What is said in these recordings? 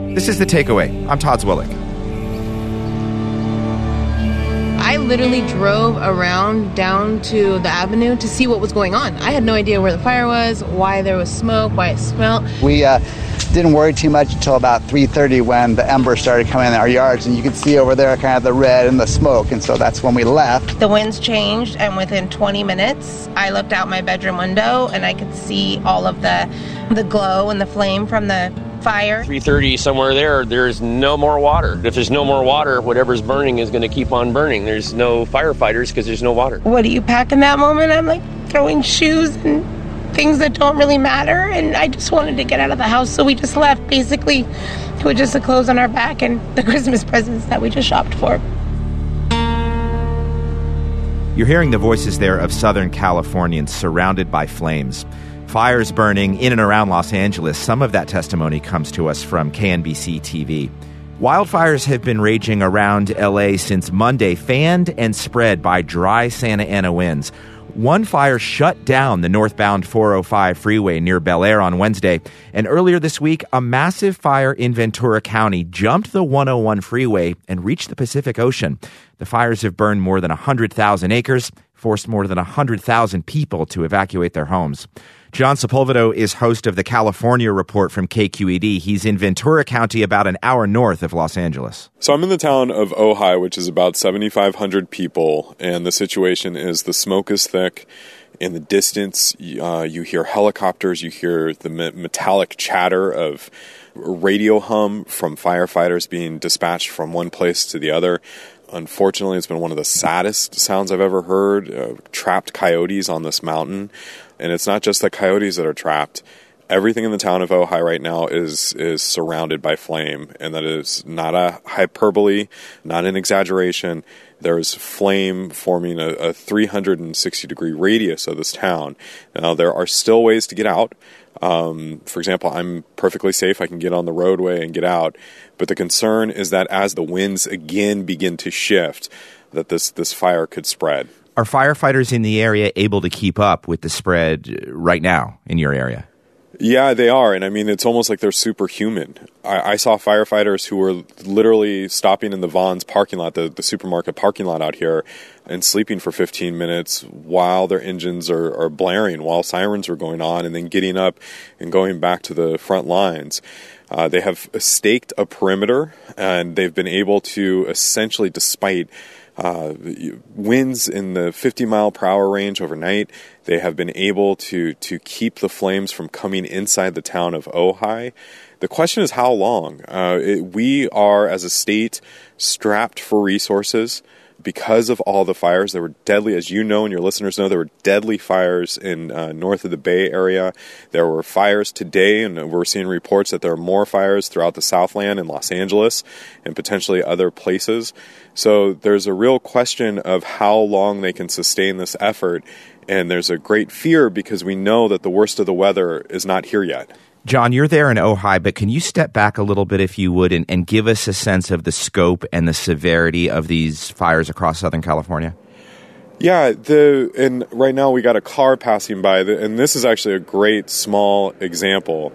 This is The Takeaway. I'm Todd Zwillich. I literally drove around down to the avenue to see what was going on. I had no idea where the fire was, why there was smoke, why it smelled. We didn't worry too much until about 3:30 when the embers started coming in our yards, and you could see over there kind of the red and the smoke, and so that's when we left. The winds changed, and within 20 minutes, I looked out my bedroom window, and I could see all of the glow and the flame from the fire. 3:30, somewhere there's no more water. If there's no more water, whatever's burning is going to keep on burning. There's no firefighters because there's no water. What do you pack in that moment? I'm like throwing shoes and things that don't really matter, and I just wanted to get out of the house, so we just left, basically, with just the clothes on our back and the Christmas presents that we just shopped for. You're hearing the voices there of Southern Californians surrounded by flames. Fires burning in and around Los Angeles. Some of that testimony comes to us from KNBC TV. Wildfires have been raging around L.A. since Monday, fanned and spread by dry Santa Ana winds. One fire shut down the northbound 405 freeway near Bel Air on Wednesday, and earlier this week, a massive fire in Ventura County jumped the 101 freeway and reached the Pacific Ocean. The fires have burned more than 100,000 acres, forced more than 100,000 people to evacuate their homes. John Sepulvedo is host of the California Report from KQED. He's in Ventura County, about an hour north of Los Angeles. So I'm in the town of Ojai, which is about 7,500 people, and the situation is the smoke is thick. In the distance, you hear helicopters, you hear the metallic chatter of radio hum from firefighters being dispatched from one place to the other. Unfortunately, it's been one of the saddest sounds I've ever heard. Trapped coyotes on this mountain. And it's not just the coyotes that are trapped. Everything in the town of Ojai right now is surrounded by flame. And that is not a hyperbole, not an exaggeration. There's flame forming a 360-degree radius of this town. Now, there are still ways to get out. For example, I'm perfectly safe. I can get on the roadway and get out. But the concern is that as the winds again begin to shift, that this fire could spread. Are firefighters in the area able to keep up with the spread right now in your area? Yeah, they are. And I mean, it's almost like they're superhuman. I saw firefighters who were literally stopping in the Vons parking lot, the supermarket parking lot out here, and sleeping for 15 minutes while their engines are blaring, while sirens were going on, and then getting up and going back to the front lines. They have staked a perimeter, and they've been able to essentially, despite winds in the 50-mile-per-hour range overnight, they have been able to keep the flames from coming inside the town of Ojai. The question is how long? We are, as a state, strapped for resources because of all the fires. There were deadly, as you know and your listeners know, there were deadly fires in north of the Bay Area. There were fires today, and we're seeing reports that there are more fires throughout the Southland and Los Angeles and potentially other places. So there's a real question of how long they can sustain this effort, and there's a great fear because we know that the worst of the weather is not here yet. John, you're there in Ojai, but can you step back a little bit, if you would, and give us a sense of the scope and the severity of these fires across Southern California? Yeah, and right now we got a car passing by, and this is actually a great small example.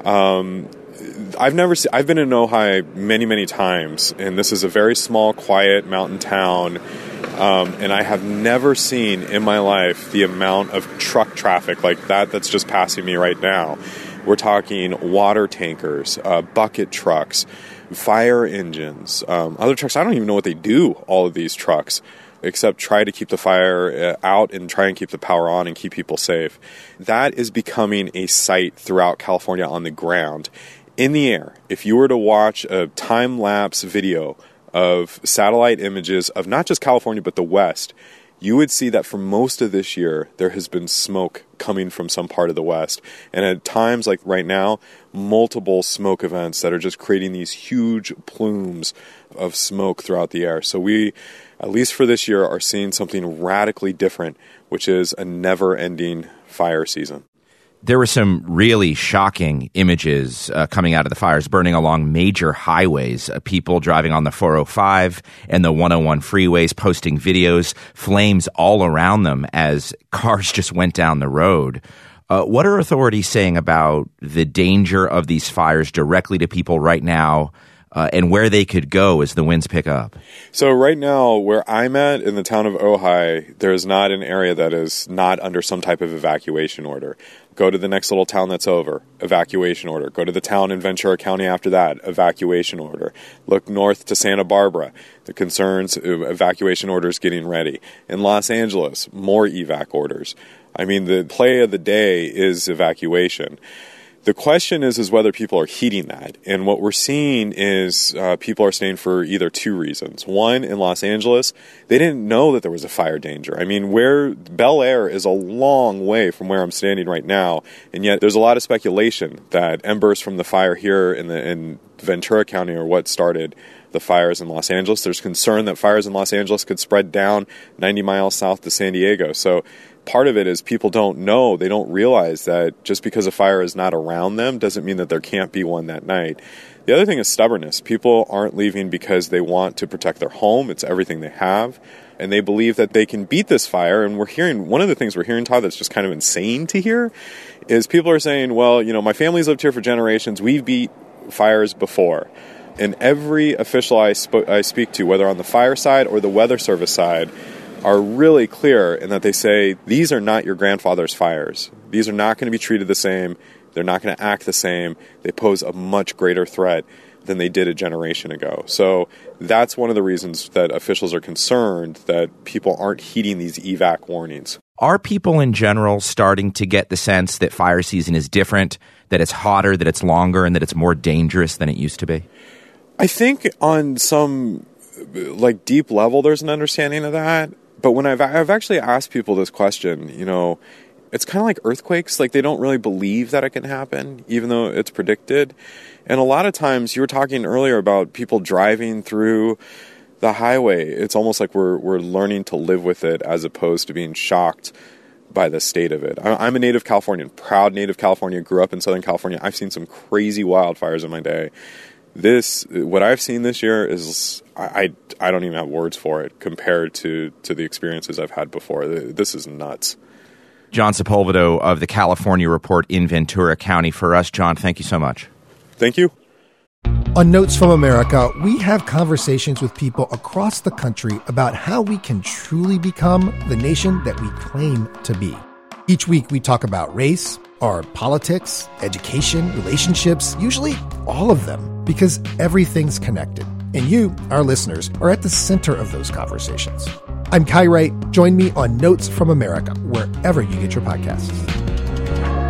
I've been in Ojai many, many times, and this is a very small, quiet mountain town, and I have never seen in my life the amount of truck traffic like that's just passing me right now. We're talking water tankers, bucket trucks, fire engines, other trucks. I don't even know what they do, all of these trucks, except try to keep the fire out and try and keep the power on and keep people safe. That is becoming a sight throughout California on the ground. In the air, if you were to watch a time-lapse video of satellite images of not just California but the West, you would see that for most of this year, there has been smoke coming from some part of the West. And at times, like right now, multiple smoke events that are just creating these huge plumes of smoke throughout the air. So we, at least for this year, are seeing something radically different, which is a never-ending fire season. There were some really shocking images coming out of the fires, burning along major highways, people driving on the 405 and the 101 freeways, posting videos, flames all around them as cars just went down the road. What are authorities saying about the danger of these fires directly to people right now, and where they could go as the winds pick up? So right now, where I'm at in the town of Ojai, there is not an area that is not under some type of evacuation order. Go to the next little town that's over, evacuation order. Go to the town in Ventura County after that, evacuation order. Look north to Santa Barbara. The concerns, evacuation orders getting ready. In Los Angeles, more evac orders. I mean, the play of the day is evacuation. The question is whether people are heeding that. And what we're seeing is people are staying for either two reasons. One, in Los Angeles, they didn't know that there was a fire danger. I mean, where Bel Air is a long way from where I'm standing right now, and yet there's a lot of speculation that embers from the fire here in Ventura County are what started the fires in Los Angeles. There's concern that fires in Los Angeles could spread down 90 miles south to San Diego. So part of it is people don't know, they don't realize that just because a fire is not around them doesn't mean that there can't be one that night. The other thing is stubbornness. People aren't leaving because they want to protect their home. It's everything they have. And they believe that they can beat this fire. And one of the things we're hearing, Todd, that's just kind of insane to hear is people are saying, well, my family's lived here for generations. We've beat fires before. And every official I speak to, whether on the fire side or the weather service side, are really clear in that they say, these are not your grandfather's fires. These are not going to be treated the same. They're not going to act the same. They pose a much greater threat than they did a generation ago. So that's one of the reasons that officials are concerned that people aren't heeding these evac warnings. Are people in general starting to get the sense that fire season is different, that it's hotter, that it's longer, and that it's more dangerous than it used to be? I think on some deep level there's an understanding of that. But when I've actually asked people this question, it's kind of like earthquakes. Like, they don't really believe that it can happen, even though it's predicted. And a lot of times, you were talking earlier about people driving through the highway. It's almost like we're learning to live with it as opposed to being shocked by the state of it. I'm a native Californian, proud native California, grew up in Southern California. I've seen some crazy wildfires in my day. What I've seen this year is, I don't even have words for it compared to the experiences I've had before. This is nuts. John Sepulvedo of the California Report in Ventura County. For us, John, thank you so much. Thank you. On Notes from America, we have conversations with people across the country about how we can truly become the nation that we claim to be. Each week, we talk about race, our politics, education, relationships, usually all of them, because everything's connected. And you, our listeners, are at the center of those conversations. I'm Kai Wright. Join me on Notes from America, wherever you get your podcasts.